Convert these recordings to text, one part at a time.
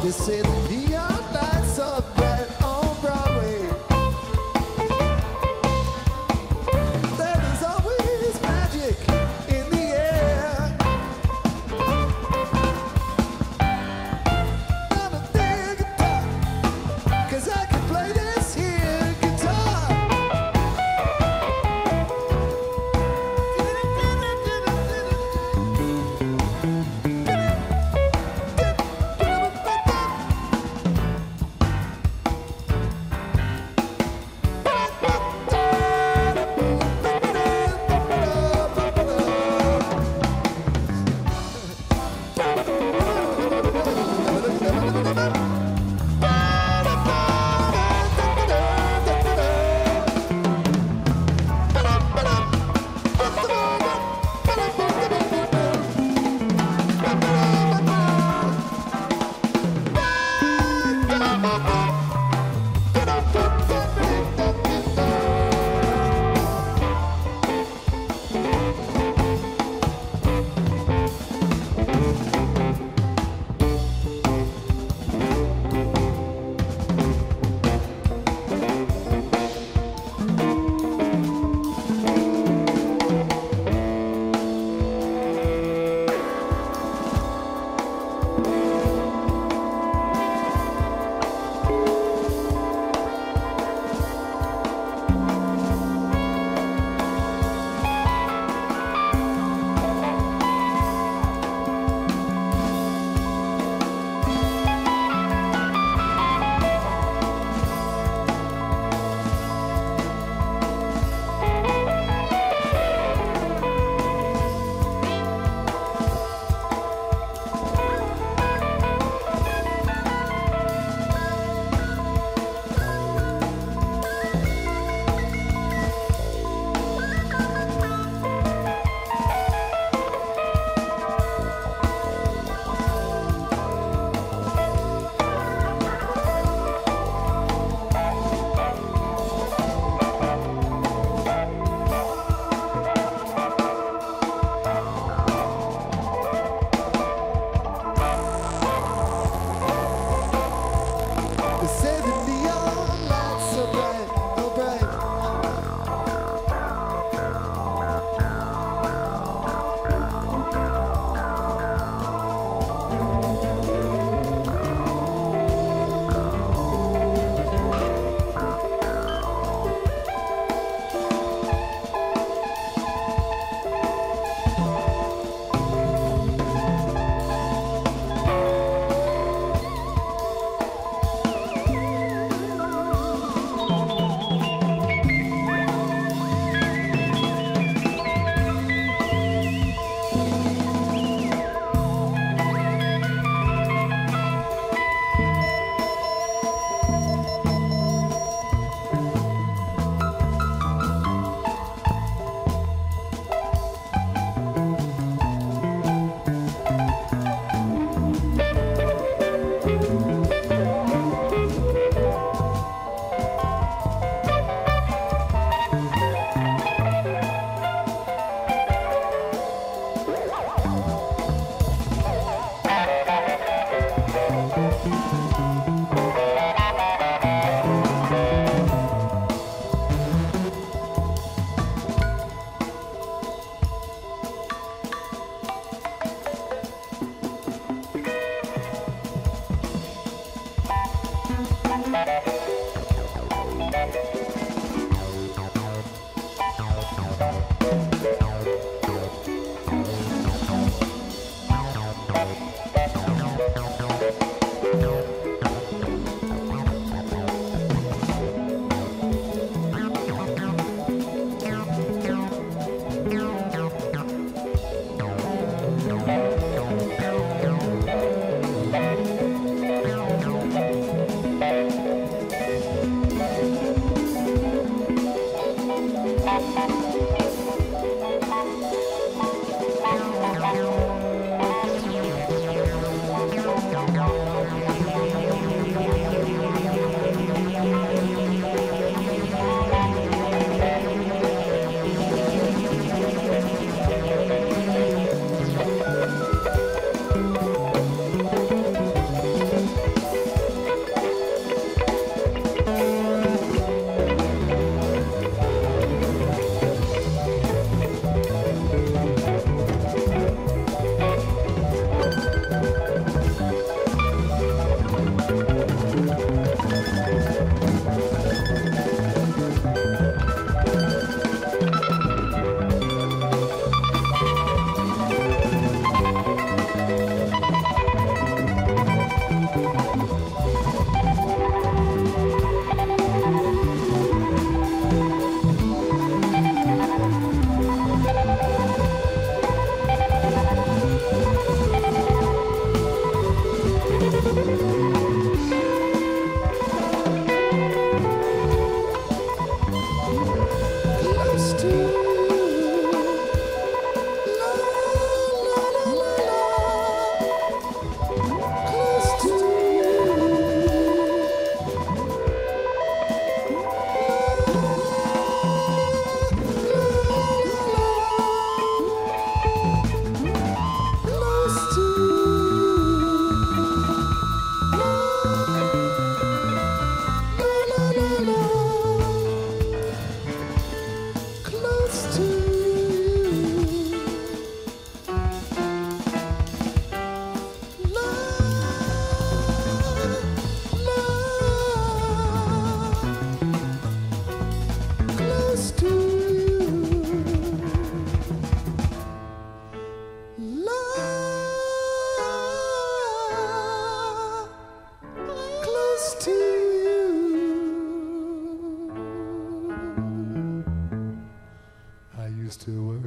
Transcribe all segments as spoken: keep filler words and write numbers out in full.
They say the neon lights are bright on Broadway. There is always magic in the air. Gonna dig guitar, 'cause I can play this here guitar.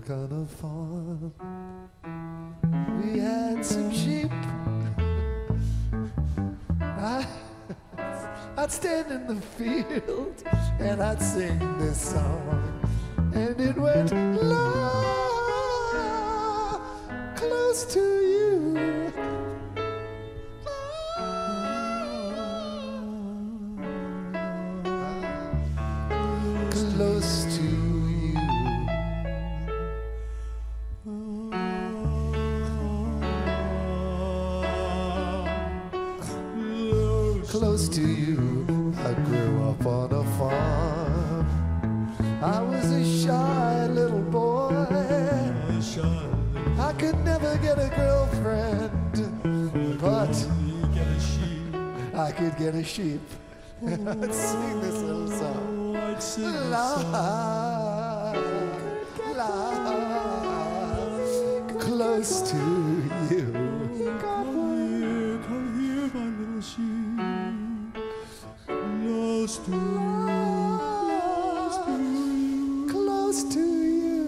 work on a farm. We had some sheep. I, I'd stand in the field and I'd sing this song, and it went low, close to you. Close to you. Close to you. I grew up on a farm. I was a shy little boy. I could never get a girlfriend, but I could get a sheep. Let's sing this little song. La, la, close to you. Come here, come here, my little sheep. Close to you, close to you. Close to you.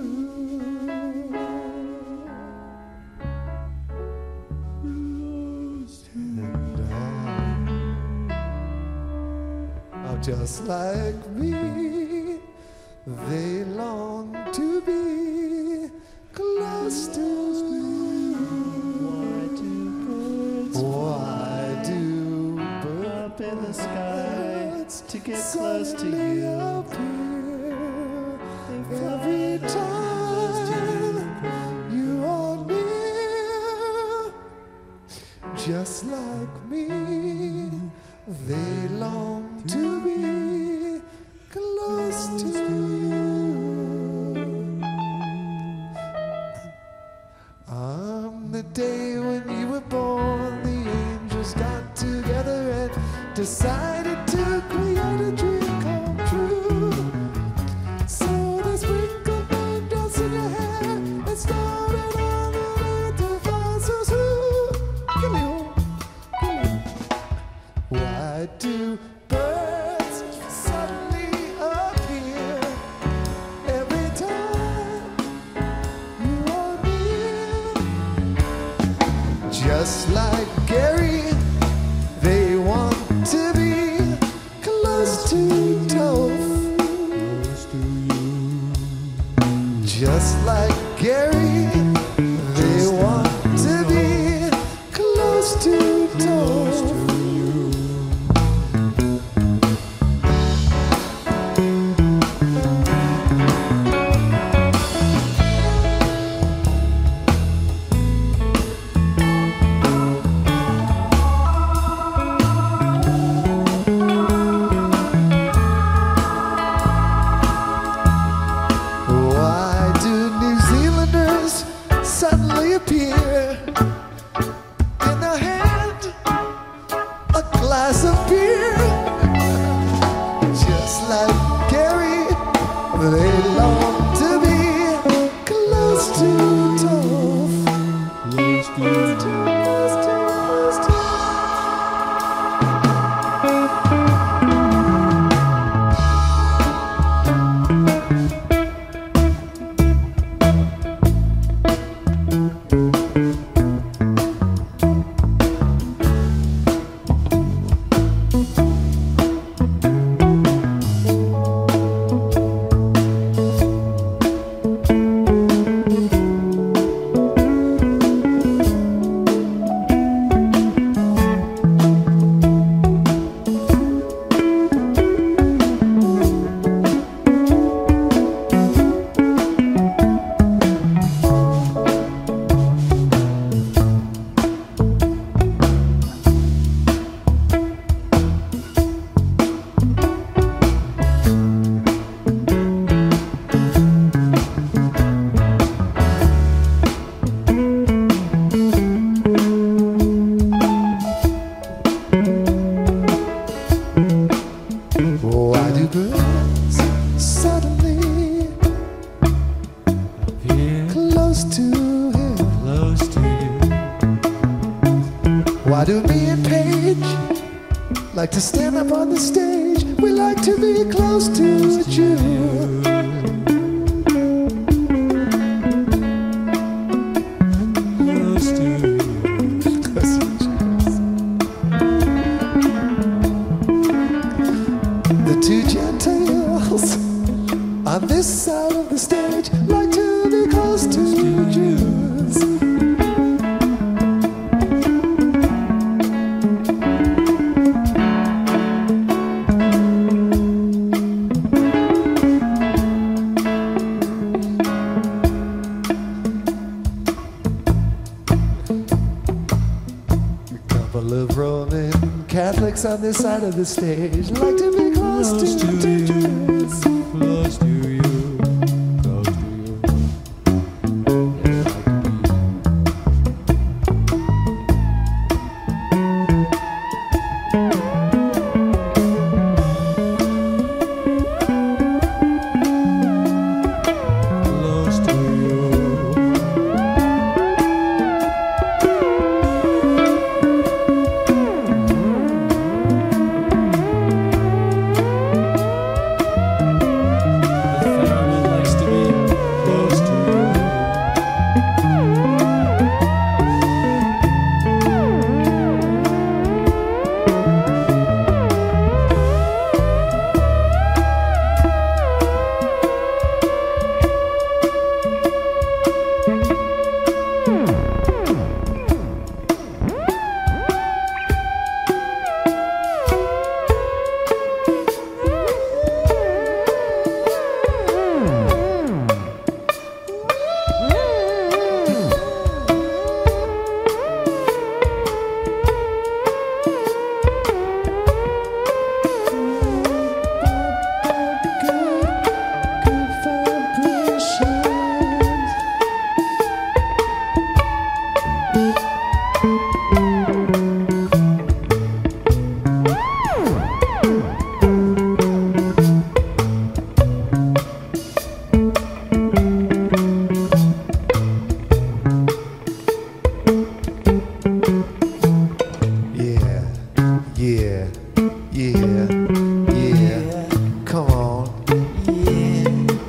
Close to you. Oh, just like me, they long to be close to you. Why do birds Why do birds up in the sky to get close to suddenly you? appear They every fly close to time you. you are near? Just like me, they long to be close to you. On the day when you were born, the angels got together and decided to create a dream come true. So they sprinkled raindrops in your hair and started on the earth to find so soon. Why do birds suddenly appear every time you are near? Just like Gary, they want to be close to Toph. Close to you. Just like Gary, they want to be close to Close Toph. to you. Why do New Zealanders suddenly appear in their hand a glass of beer? Just like Gary, they long to be close to Toph. Close to you. Close to, close to. Why do birds suddenly Here, close to him? close to you. Why do me and Paige like to stand up on the stage? We like to be close to a Jew. full of Roman Catholics on this side of the stage. Like to be close, Close to, to the you. teachers. Close to you. Close to you. Close to you. The family likes to be close to you. Yeah, yeah, yeah, yeah. Come on. Yeah,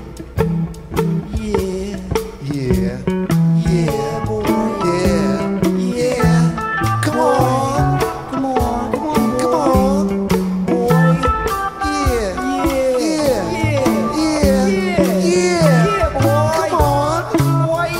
yeah, yeah, yeah, boy. Yeah, yeah. Come on, come on, come on, come on, boy. Yeah, yeah, yeah, yeah, yeah, yeah, boy. Come on, boy.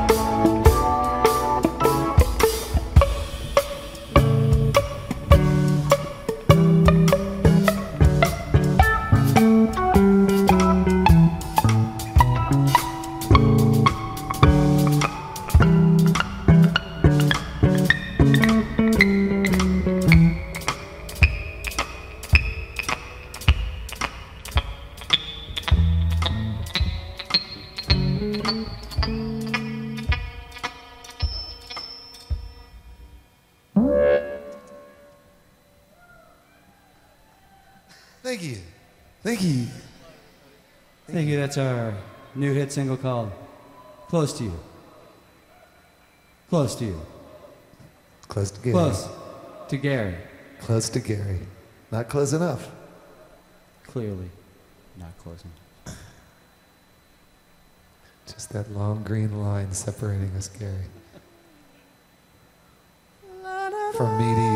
Thank you. Thank you. Thank you. That's our new hit single called Close to You. Close to You. Close to Gary. Close to Gary. Close to Gary. Not close enough. Clearly not closing. Just that long green line separating us, Gary. From meeting